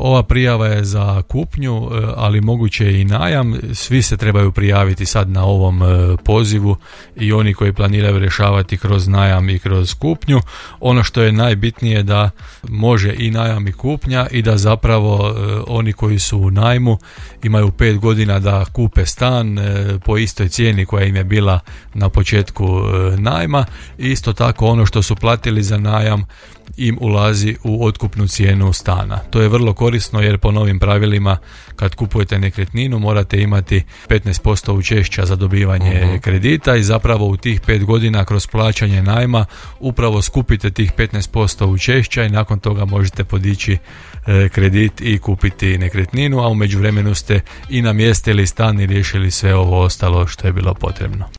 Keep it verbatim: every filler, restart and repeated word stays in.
ova prijava je za kupnju, ali moguće i najam. Svi se trebaju prijaviti sad na ovom pozivu, i oni koji planiraju rješavati kroz najam i kroz kupnju. Ono što je najbitnije da može i najam i kupnja, i da zapravo oni koji su u najmu imaju pet godina da kupe stan po istoj cijeni koja im je bila na početku najma. Isto tako ono što su platili za najam im ulazi u otkupnu cijenu stana. To je vrlo korisno jer po novim pravilima kad kupujete nekretninu morate imati petnaest posto učešća za dobivanje uh-huh. kredita, i zapravo u tih pet godina kroz plaćanje najma upravo skupite tih petnaest posto učešća i nakon toga možete podići e, kredit i kupiti nekretninu, a u međuvremenu ste i namjestili stan i riješili sve ovo ostalo što je bilo potrebno.